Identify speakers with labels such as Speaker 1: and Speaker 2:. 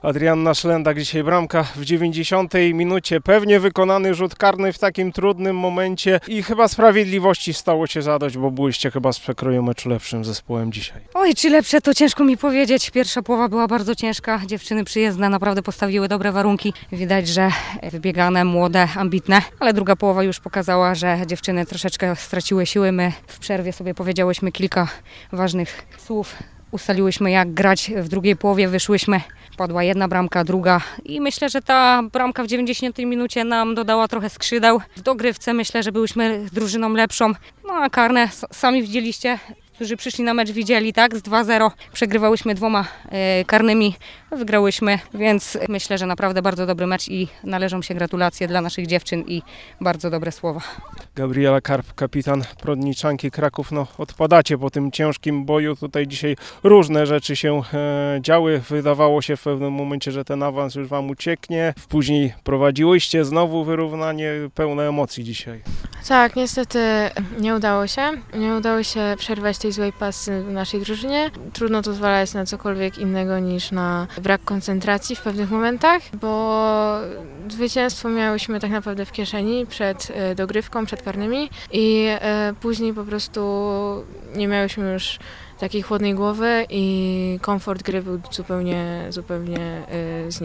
Speaker 1: Adrianna Szlendak, dzisiaj bramka w 90 minucie. Pewnie wykonany rzut karny w takim trudnym momencie i chyba sprawiedliwości stało się zadość, bo byłyście chyba z przekroju meczu lepszym zespołem dzisiaj.
Speaker 2: Oj, czy lepsze, to ciężko mi powiedzieć. Pierwsza połowa była bardzo ciężka. Dziewczyny przyjezdne naprawdę postawiły dobre warunki. Widać, że wybiegane, młode, ambitne, ale druga połowa już pokazała, że dziewczyny troszeczkę straciły siły. My w przerwie sobie powiedziałyśmy kilka ważnych słów. Ustaliłyśmy, jak grać w drugiej połowie, wyszłyśmy, padła jedna bramka, druga i myślę, że ta bramka w 90 minucie nam dodała trochę skrzydeł. W dogrywce myślę, że byłyśmy drużyną lepszą, no a karne sami widzieliście, którzy przyszli na mecz widzieli, tak, z 2-0 przegrywałyśmy 2 karnymi, wygrałyśmy, więc myślę, że naprawdę bardzo dobry mecz i należą się gratulacje dla naszych dziewczyn i bardzo dobre słowa.
Speaker 1: Gabriela Karp, kapitan Prodniczanki Kraków, odpadacie po tym ciężkim boju. Tutaj dzisiaj różne rzeczy się działy. Wydawało się w pewnym momencie, że ten awans już wam ucieknie. Później prowadziłyście, znowu wyrównanie, pełne emocji dzisiaj.
Speaker 3: Tak, niestety nie udało się. Nie udało się przerwać tej złej pasy w naszej drużynie. Trudno to zwalać na cokolwiek innego niż na brak koncentracji w pewnych momentach, bo zwycięstwo miałyśmy tak naprawdę w kieszeni przed dogrywką, przed karnymi i później po prostu nie miałyśmy już takiej chłodnej głowy i komfort gry był zupełnie znikł.